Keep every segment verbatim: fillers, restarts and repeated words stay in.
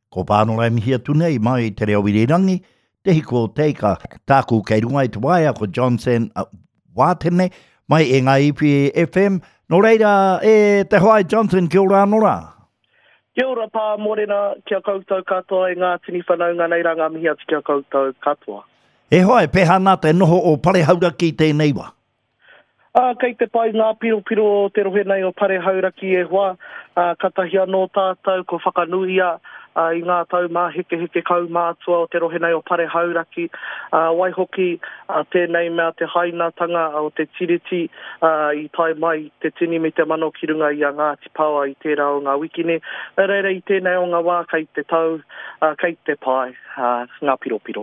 Ko pānorai mihia tunei mai te reo wirirangi, te hiko teika tāku kei runga i te waia ko Johnson uh, Wātene, mai e ngā I P F M. No reira e te hoai Johnson, kia ora anora. Kia ora pā morena, kia koutou katoa e ngā tini whanau ngā nei ranga mihi atu kia koutou katoa. E hoai, peha nā te noho o pare hauraki tēnei wā. Uh, kei te pai ngā piro piro o te rohe nei o pare hauraki e hoa, uh, katahi anō tātou ko whakanuia uh, i ngā tau mā heke heke kau mātua o te rohe nei o pare hauraki, uh, waihoki uh, tēnei mea te hainatanga o te tiriti uh, i tai mai te tini me te mano ki runga i a Ngāti Paua i tērā o ngā wikine, reira i tēnei o ngā wā kei te tau, uh, kei te pai uh, ngā piro piro.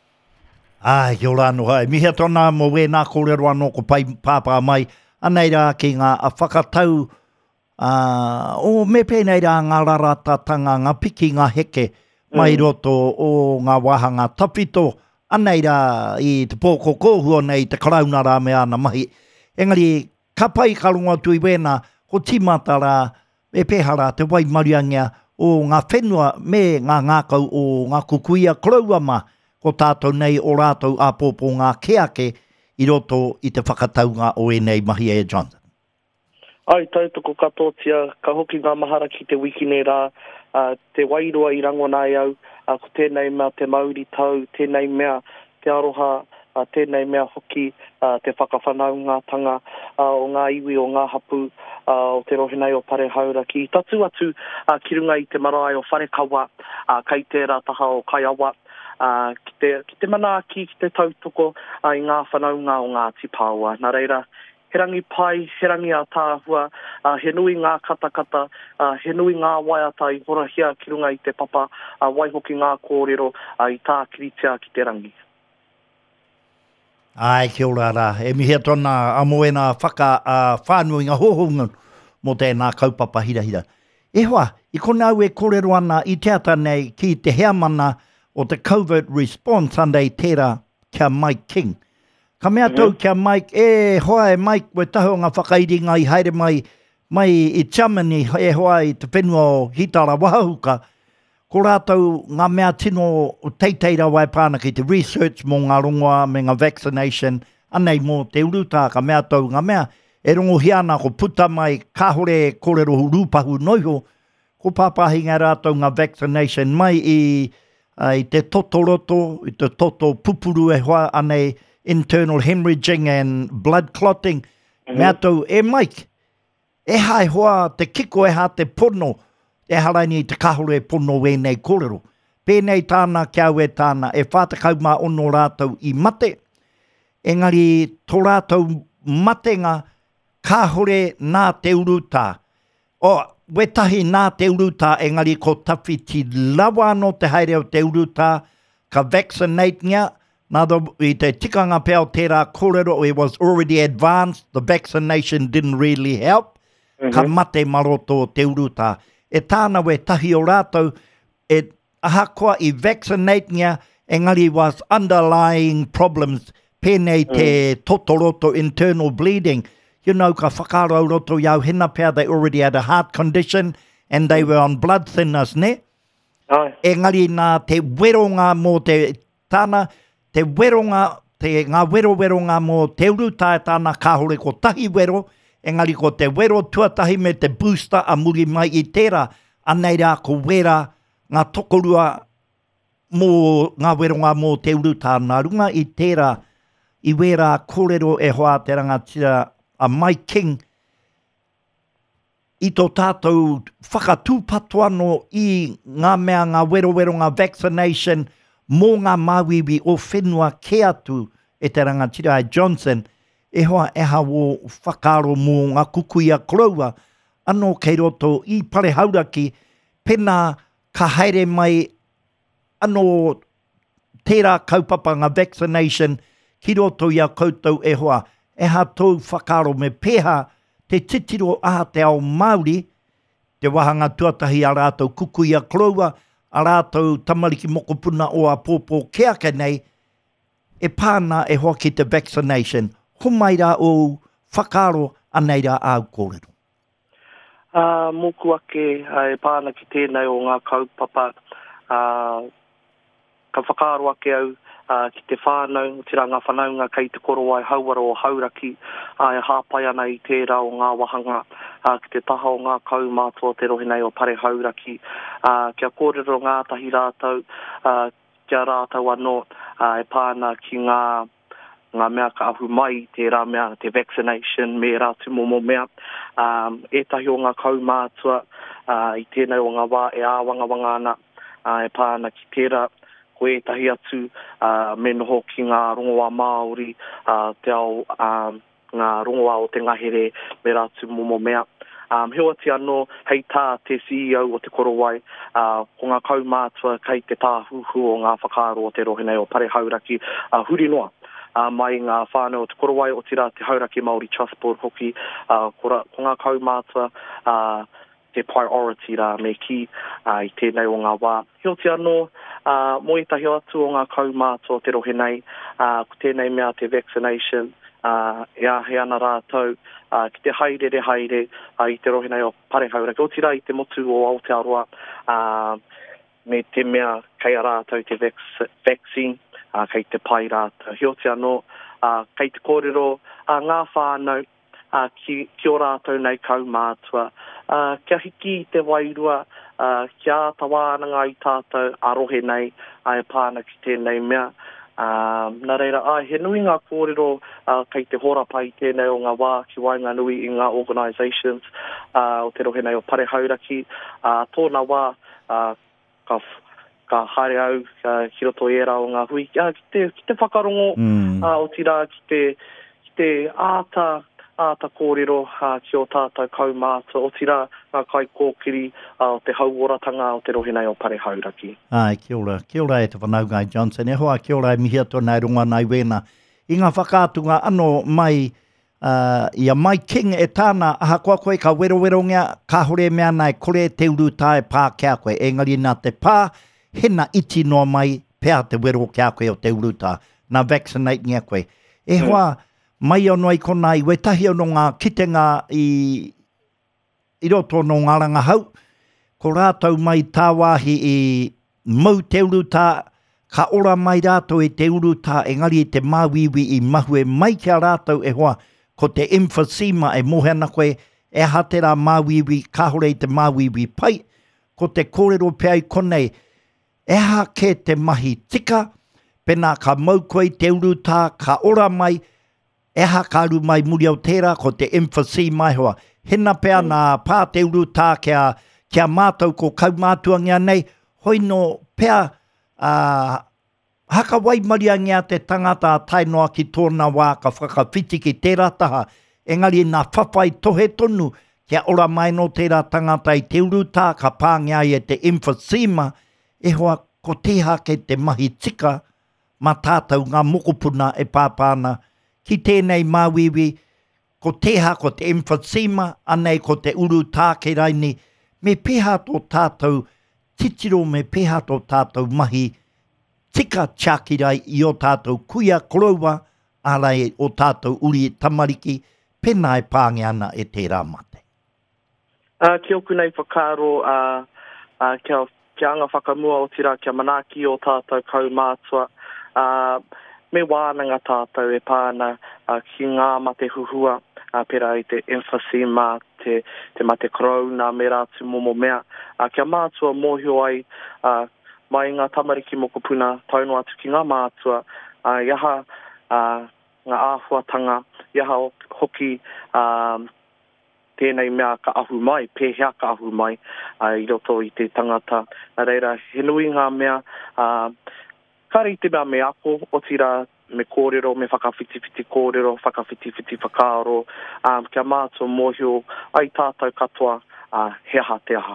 Ai, kia ora anō hai. Mihia tona mo we nā kōrero anō ko pai pāpā mai. Anei rā ki ngā a whakatau uh, o me pēnei rā ngā raratatanga, ngā piki, ngā heke mai mm. roto o ngā wahanga tapito. Anei rā i te pōko kōhua nei te karauna rā me ana mahi. Engari, ka pai karunga tui wēnā, ko timata rā me pēhara te wai mariangia o ngā whenua me ngā ngākau o ngā kukuia kraua ma. Ko tātou nei o rātou āpōpō ngā keake i roto i te whakataunga o e nei mahi e Johnson. Ai, tautoko katotia, ka hoki ngā mahara ki te wikine rā, uh, te wairua i rangonai au, uh, ko tēnei mea te mauri tau, tēnei mea te aroha, uh, tēnei mea hoki, uh, te whakawhanau ngā tanga, uh, o ngā iwi o ngā hapu, uh, o te rohenei o pare hauraki. Tatu atu uh, ki runga i te marae o whare kawa, uh, kei tērā taha o kai awa, Uh, ki, te, ki te manaaki, ki te tautoko uh, i ngā whanaunga o Ngāti Paua. Nā reira, he rangi pai, he rangi a tāhua, uh, he nui ngā katakata, uh, he nui ngā waiata i horahia ki runga i te papa, uh, waihoki ngā kōrero uh, i tā kiritia ki te rangi. Ai, kia ora rā. E mihia tona amoena whaka uh, whānui ngā hohonga mo tēnā kaupapa hira hira. E hoa, i konau e kōrero ana i te ata nei ki te heamana o te COVID response Sunday tērā kia Mike King. Ka mea mm-hmm. tau kia Mike, e hoa e Mike, we taho ngā whakairinga i haere mai, mai i Germany, e hoa i te whenua o Hitara Wahahuka, ko rātou ngā mea tino o teiteira wai pāna ki te research mō ngā rongoa me ngā vaccination, anei mō te uruta ka mea tau ngā mea, e rongo hiana ko puta mai kāhore kōrero rūpahu noiho, ko pāpahinga rātou ngā vaccination mai i I te totoroto, i te toto pupuru e hoa anei internal hemorrhaging and blood clotting. Mm-hmm. Mea tau, e Mike, e hai hoa te kiko e ha te pono, e haraini te kahore pono e nei kōrero. Pēnei tāna kia ue tāna, e whātakau mā ono rātou i mate. Engari, tō rātou matenga, kahore nā te uruta. O, we tahi nā te uruta engari ko tawhi ti lawa no te haere o te uruta ka vaccinate ngia. Nādo i te tikanga pēo tērā kōrero, it was already advanced, the vaccination didn't really help. Mm-hmm. Ka mate maroto o te uruta. E tāna we tahi o rātou, e ahakoa i vaccinate ngia, engari was underlying problems, pēnei te mm. totoroto internal bleeding. You know, ka whakarau roto iau hina pēr, they already had a heart condition and they were on blood thinners, ne? Ai. Engari nā te weronga mō te tāna, te weronga, te ngā wero weronga mō te uruta e tāna kāhore ko tahi wero, engari ko te wero tuatahi me te booster a muri mai i tērā, anei rā ko wera ngā tokorua mō ngā weronga mō te uruta nā runga i tērā, i wera kōrero e hoa te rangatira a Mike King, i tō tātou whakatūpatuano i ngā mea ngā wero-wero ngā vaccination mō ngā māwiwi o whenua ke atu e te rangatira ai Johnson, e hoa e hawo whakaro mō ngā kukuia kraua, anō kei roto i pare hauraki, pena ka haere mai anō tērā kaupapa ngā vaccination, ki roto ia koutou e hoa, e ha tau whakaro me pēha te titiro a te ao Māori, te wahanga tuatahi a rātou kukuia kraua, a rātou tamariki mokopuna o a pōpō keake nei, e pāna e hoa ki te vaccination. Humai rā o whakaro anei rā au kōrero. Uh, moku ake uh, e pāna ki tēnei o ngā kaupapa. uh, ka whakaaro ake au uh, ki te whānau, tira ngā whanaunga kei te koro ai hauara o hauraki, ai uh, hāpai ana i tērā o ngā wahanga, uh, ki te taha o ngā kaumātua te rohe nei o pare hauraki, uh, kia kōrero ngā tahi rātau, uh, kia rātau anō, uh, e pāna ki ngā ngā mea ka ahu mai, tērā mea, te vaccination, me rātu momo mea. Um, e tahi o ngā kaumātua, uh, i tēnei o ngā wā e āwangawanga ana, uh, e pāna ki tērā, ko e tahi atu, uh, me noho ki ngā rongoa Māori, uh, te au um, ngā rongoa o te ngahere, me rātu momo mea. Um, Heo ati anō, hei tā te C E O o te korowai, uh, ko ngā kaumātua kei te tāhuhu o ngā whakaaro o te rohenei o pare hauraki, uh, huri noa. Uh, mai ngā whānau o te korowai o tira te hauraki Māori Trust Board hoki, uh, ko, ra, ko ngā kaumātua uh, te priority rā me ki uh, i tēnei o ngā wā. Heo te anō, uh, mo i tahi atu o ngā kaumātua o te rohenei, uh, ko tēnei mea te vaccination, uh, e ahe ana rātou, uh, ki te haere re haere uh, i te rohenei o pare hauraki. O tira i te motu o Aotearoa, uh, me te mea kei a rātou te vac vaccine, Uh, kei te pai rātou. Heo te anō, uh, kei te kōrero, uh, ngā whānau, uh, ki, ki o rātou nei kaumātua. Uh, kia hiki te wairua, uh, kia tawānanga i tātou arohe nei, ai pāna ki tēnei mea. Uh, nā reira, ai, he nui ngā kōrero uh, kei te hora pai tēnei o ngā wā ki wainga nui i ngā organisations uh, o te rohe nei o pare hauraki. Uh, tōna wā, uh, ka ka haere au, uh, ki roto e rā o ngā hui, uh, ki, te, ki te whakarongo, mm. uh, o tira ki te, ki te āta, āta kōrero, uh, ki o tātou kaumātua, o tira ngā kai kōkiri, uh, o te hauoratanga o te rohe nei o pare hauraki. Ai, kia ora, kia ora e te whanaugai Johnson, e hoa kia ora e mihi ato nei runga nei wena. I ngā whakātunga anō mai, uh, ia mai king e tāna, aha koa koe ka wero wero ngea, ka hore mea nei, kore te uru tae pā kia koe, e ngari nā te pā, hena iti noa mai, pēr te wero kia koe o te uruta, nā vaccinate ngea koe. E hoa, mm. mai o noi kona i wetahi o ngā kitenga i, i roto no ngā ranga hau, ko rātou mai tāwahi i mau te uruta, ka ora mai rātou e te uruta, engari e te māwiwi i mahue mai kia rātou e hoa, ko te emphysema e mohena koe, e hatera māwiwi, ka hore i te māwiwi pai, ko te kōrero pēr i konei, e ha ke te mahi tika, pena ka mau koe te uruta, ka ora mai, e ha ka aru mai muri au tērā, ko te emphysema mai hoa. Hena pēr mm. nā pā te uruta kia, kia mātou ko kaumātua ngea nei, hoi no pēr uh, haka waimaria ngea te tangata tainoa ki tōna wā ka whakawhiti ki tērā taha, engari nā whawhai tohe tonu, kia ora mai no tērā tangata i te uruta, ka pā ngea i te emphysema, e hoa ko teha ke te mahi tika, ma tātou ngā mokopuna e pāpāna, ki tēnei māwiwi, ko teha ko te emphysema, anei ko te uru tāke raini, me peha tō tātou titiro, me peha tō tātou mahi, tika chakirai i o tātou kuia koroua, alai o tātou uri tamariki, pena e pānge ana e tērā mate. Uh, kia oku nei whakaro, uh, uh, kia kia anga whakamua o tira kia manaki o tātou kaumātua. Uh, me wānanga tātou e pāna uh, ki ngā mate huhua, uh, pera i te emphysema, te, te mate corona, me rātu momo mea. Uh, kia mātua mōhio ai, uh, mai ngā tamariki mokopuna, tauno atu ki ngā mātua, uh, iaha uh, ngā āhuatanga, iaha hoki, um, tēnei mea ka ahu mai, pēhea ka ahu mai, uh, i roto i te tangata. Nā reira, he nui ngā mea, uh, kare i te mea me ako, o tira me kōrero, me whakawhitiwhiti kōrero, whakawhitiwhiti whakaaro, um, kia mātua mōhio, ai tātou katoa, uh, he aha te aha.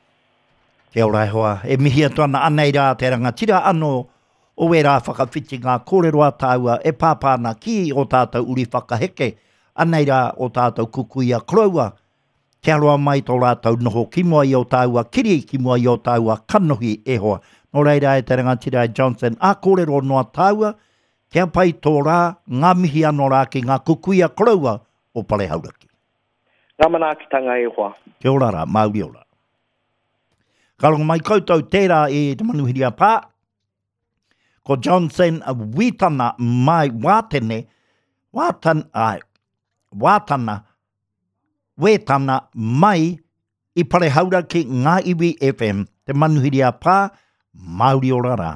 Kia ora hoa, e mihi atuana anei rā te rangatira anō, o e rā whakawhiti ngā kōrero a tāua, e pāpāna ki o tātou uri whakaheke, anei rā o tātou kukuia kroua, kia roa mai tō rātou noho ki mua i o tāua kiri, ki mua i o tāua kanohi e hoa. Nō reira e te rangatira Johnson, a kōrero noa tāua, kia pai tō rā, ngā mihi anō rā ki ngā kukuia kroua o pare hauraki. Ngā manakitanga e hoa. Kia ora rā, mauri ora. Ka rongo mai koutou tērā e te manuhiri a pā. Ko Johnson a witana mai wātene, wātana, ai, wātana, wētana mai I pare haura ki Ngā Iwi F M, te manuhiri a pā, Māori o Rara.